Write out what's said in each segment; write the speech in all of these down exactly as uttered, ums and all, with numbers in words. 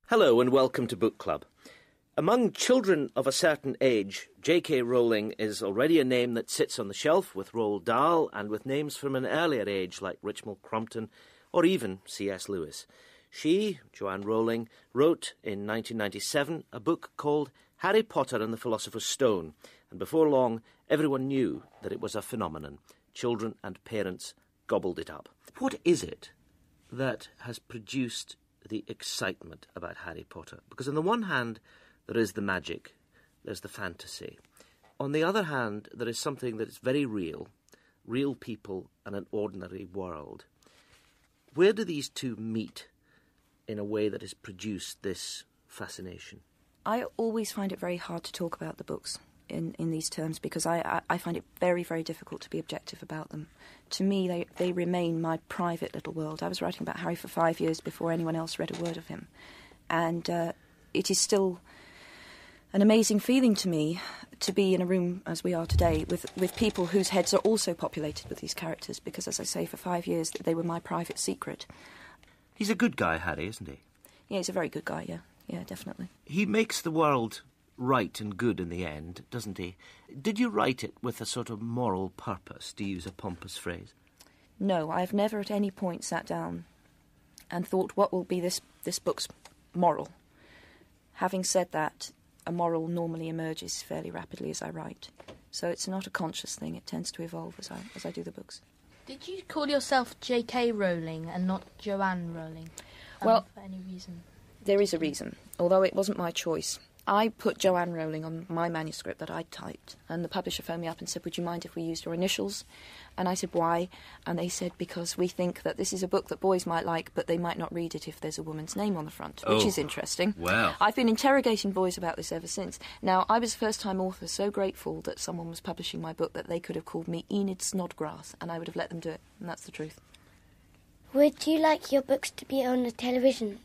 Hello and welcome to Book Club. Among children of a certain age, J K Rowling is already a name that sits on the shelf with Roald Dahl and with names from an earlier age like Richmal Crompton or even C S Lewis. She, Joanne Rowling, wrote in nineteen ninety-seven a book called Harry Potter and the Philosopher's Stone, and before long everyone knew that it was a phenomenon. Children and parents gobbled it up. What is it that has produced the excitement about Harry Potter? Because on the one hand, there is the magic, there's the fantasy. On the other hand, there is something that is very real, real people and an ordinary world. Where do these two meet in a way that has produced this fascination? I always find it very hard to talk about the books in, in these terms because I, I, I find it very, very difficult to be objective about them. To me, they, they remain my private little world. I was writing about Harry for five years before anyone else read a word of him. And uh, it is still an amazing feeling to me to be in a room, as we are today, with, with people whose heads are also populated with these characters, because, as I say, for five years they were my private secret. He's a good guy, Harry, isn't he? Yeah, he's a very good guy, yeah. Yeah, definitely. He makes the world right and good in the end, doesn't he? Did you write it with a sort of moral purpose, to use a pompous phrase? No, I've never at any point sat down and thought, what will be this, this book's moral? Having said that, a moral normally emerges fairly rapidly as I write. So it's not a conscious thing, it tends to evolve as I, as I do the books. Did you call yourself J K Rowling and not Joanne Rowling? Um, well, for any reason? There is a reason, although it wasn't my choice. I put Joanne Rowling on my manuscript that I'd typed, and the publisher phoned me up and said, would you mind if we used your initials? And I said, why? And they said, because we think that this is a book that boys might like, but they might not read it if there's a woman's name on the front, which oh, is interesting. Wow. I've been interrogating boys about this ever since. Now, I was a first-time author, so grateful that someone was publishing my book that they could have called me Enid Snodgrass, and I would have let them do it, and that's the truth. Would you like your books to be on the television?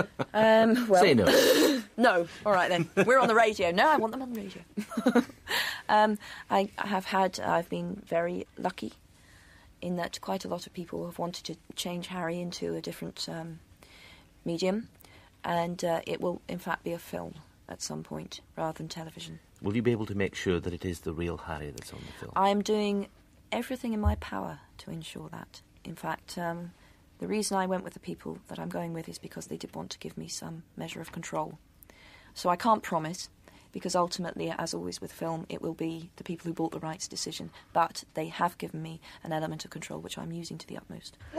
um, well, Say no. No. All right, then. We're on the radio. No, I want them on the radio. um, I, I have had, I've been very lucky in that quite a lot of people have wanted to change Harry into a different um, medium, and uh, it will, in fact, be a film at some point rather than television. Will you be able to make sure that it is the real Harry that's on the film? I am doing everything in my power to ensure that. In fact, um, the reason I went with the people that I'm going with is because they did want to give me some measure of control. So I can't promise, because ultimately, as always with film, it will be the people who bought the rights decision. But they have given me an element of control which I'm using to the utmost.